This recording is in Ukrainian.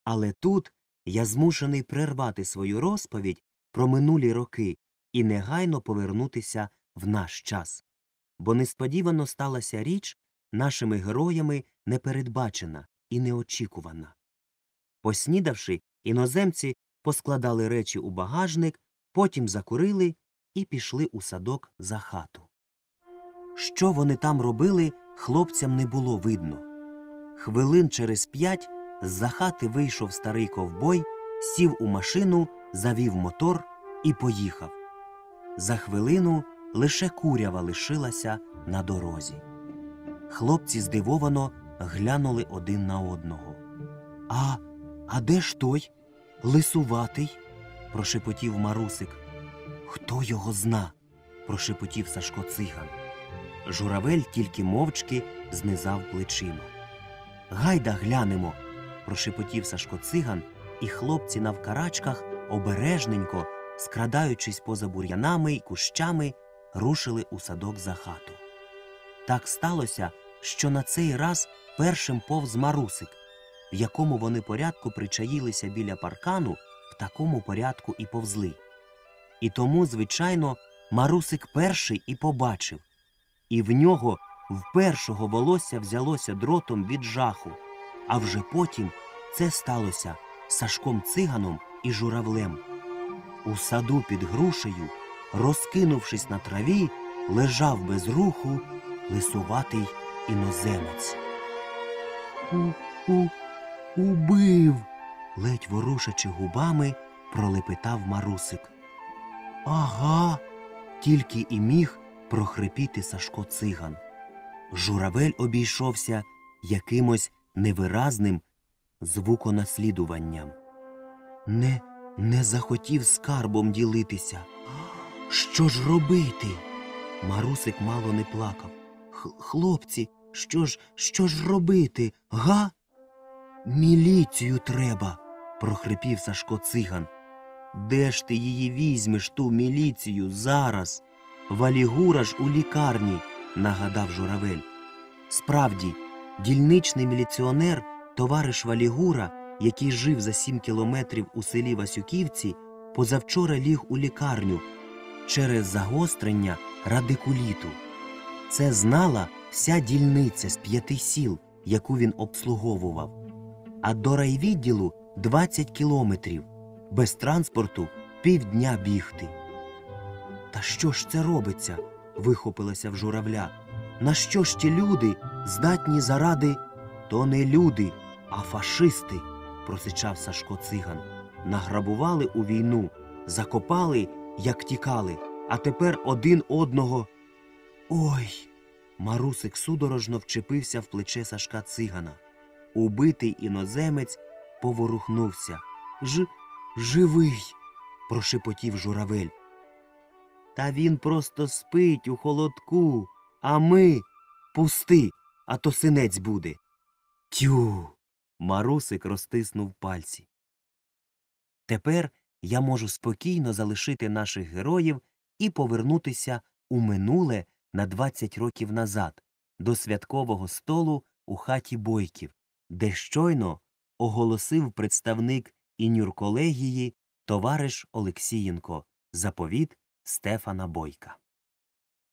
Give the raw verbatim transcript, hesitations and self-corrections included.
Але тут я змушений прервати свою розповідь про минулі роки і негайно повернутися в наш час. Бо несподівано сталася річ, нашими героями непередбачена і неочікувана. Поснідавши, іноземці поскладали речі у багажник, потім закурили і пішли у садок за хату. Що вони там робили, хлопцям не було видно. Хвилин через п'ять з-за хати вийшов старий ковбой, сів у машину, завів мотор і поїхав. За хвилину лише курява лишилася на дорозі. Хлопці здивовано глянули один на одного. «А, а де ж той? Лисуватий?» – прошепотів Марусик. «Хто його зна?» – прошепотів Сашко Циган. Журавель тільки мовчки знизав плечима. «Гайда глянемо!» – прошепотів Сашко Циган, і хлопці навкарачках обережненько, скрадаючись поза бур'янами й кущами, рушили у садок за хату. Так сталося, що на цей раз першим повз Марусик. В якому вони порядку причаїлися біля паркану, в такому порядку і повзли. І тому, звичайно, Марусик перший і побачив. І в нього в першого волосся взялося дротом від жаху. А вже потім це сталося з Сашком Циганом і Журавлем. У саду під грушею, розкинувшись на траві, лежав без руху лисуватий іноземець. «У-у, убив!» – ледь ворушачи губами, пролепетав Марусик. «Ага!» – тільки і міг прохрипіти Сашко Циган. Журавель обійшовся якимось невиразним звуконаслідуванням. Не, не захотів скарбом ділитися. Що ж робити? Марусик мало не плакав. Хлопці, що ж, що ж робити, га? Міліцію треба, прохрипів Сашко Циган. Де ж ти її візьмеш, ту міліцію, зараз? Валігура ж у лікарні, нагадав Журавель. Справді, дільничний міліціонер, товариш Валігура, який жив за сім кілометрів у селі Васюківці, позавчора ліг у лікарню через загострення радикуліту. Це знала вся дільниця з п'яти сіл, яку він обслуговував. А до райвідділу двадцять кілометрів, без транспорту півдня бігти. «Та що ж це робиться?» – вихопилася в Журавля. «На що ж ті люди здатні заради...» «То не люди, а фашисти!» – просичав Сашко Циган. «Награбували у війну, закопали, як тікали, а тепер один одного...» «Ой!» – Марусик судорожно вчепився в плече Сашка Цигана. Убитий іноземець поворухнувся. «Ж... живий!» – прошепотів Журавель. «Та він просто спить у холодку, а ми... пусти, а то синець буде!» «Тю!» – Марусик розтиснув пальці. Тепер я можу спокійно залишити наших героїв і повернутися у минуле на двадцять років назад, до святкового столу у хаті Бойків, де щойно оголосив представник інюрколегії товариш Олексієнко заповіт Стефана Бойка.